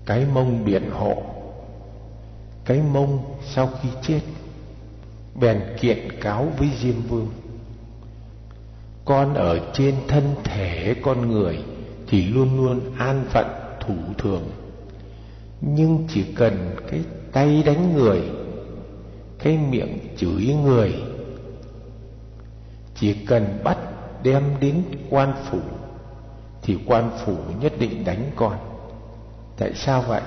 Cái Mông biện hộ. Cái Mông sau khi chết bèn kiện cáo với Diêm Vương: con ở trên thân thể con người thì luôn luôn an phận thủ thường, nhưng chỉ cần cái tay đánh người, cái miệng chửi người, chỉ cần bắt đem đến quan phủ thì quan phủ nhất định đánh con. Tại sao vậy?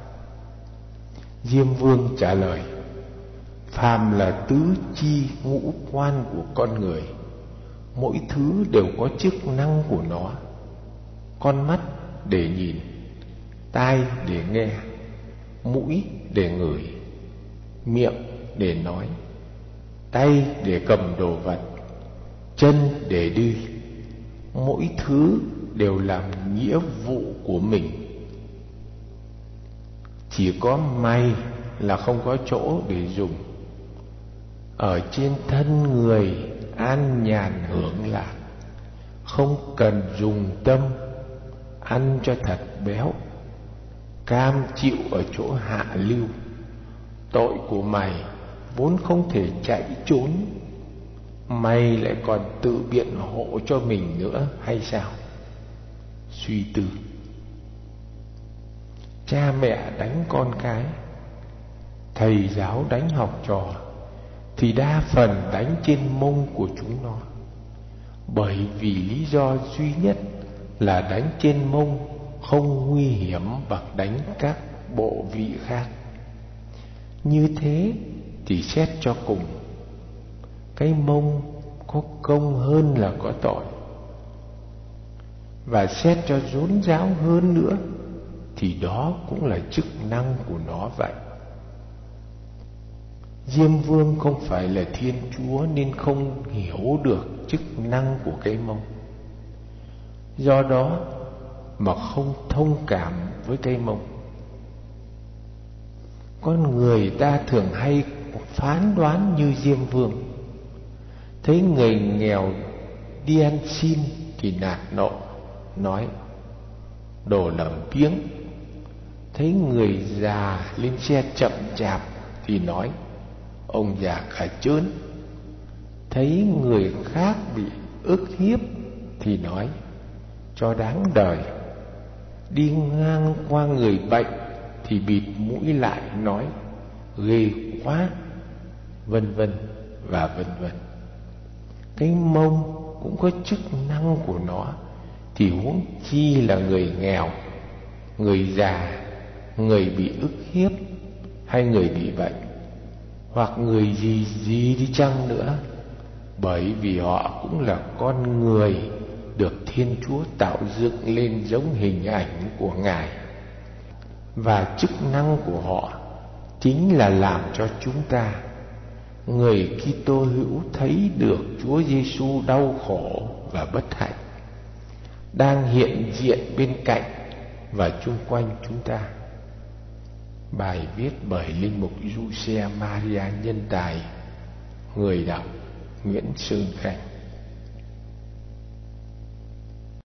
Diêm Vương trả lời: phàm là tứ chi ngũ quan của con người, mỗi thứ đều có chức năng của nó. Con mắt để nhìn, tai để nghe, mũi để ngửi, miệng để nói, tay để cầm đồ vật, chân để đi. Mỗi thứ đều làm nghĩa vụ của mình. Chỉ có mày là không có chỗ để dùng. Ở trên thân người an nhàn hưởng lạc, không cần dùng tâm, ăn cho thật béo, cam chịu ở chỗ hạ lưu. Tội của mày vốn không thể chạy trốn, mày lại còn tự biện hộ cho mình nữa hay sao? Suy tư. Cha mẹ đánh con cái, thầy giáo đánh học trò thì đa phần đánh trên mông của chúng nó, bởi vì lý do duy nhất là đánh trên mông không nguy hiểm bằng đánh các bộ vị khác. Như thế thì xét cho cùng, cái mông có công hơn là có tội. Và xét cho rốt ráo hơn nữa thì đó cũng là chức năng của nó vậy. Diêm Vương không phải là Thiên Chúa nên không hiểu được chức năng của cái mông, do đó mà không thông cảm với cái mông. Con người ta thường hay phán đoán như Diêm Vương. Thấy người nghèo đi ăn xin thì nạt nộ, nói đồ lẩm biếng. Thấy người già lên xe chậm chạp thì nói ông già cả chớn. Thấy người khác bị ức hiếp thì nói cho đáng đời. Đi ngang qua người bệnh thì bịt mũi lại nói ghê quá, vân vân và vân vân. Cái mông cũng có chức năng của nó, thì huống chi là người nghèo, người già, người bị ức hiếp, hay người bị bệnh, hoặc người gì gì đi chăng nữa, bởi vì họ cũng là con người được Thiên Chúa tạo dựng lên giống hình ảnh của Ngài. Và chức năng của họ chính là làm cho chúng ta, người Kitô hữu, thấy được Chúa Giêsu đau khổ và bất hạnh đang hiện diện bên cạnh và chung quanh chúng ta. Bài viết bởi Linh mục Giuse Maria Nhân Tài. Người đọc Nguyễn Sơn Khanh.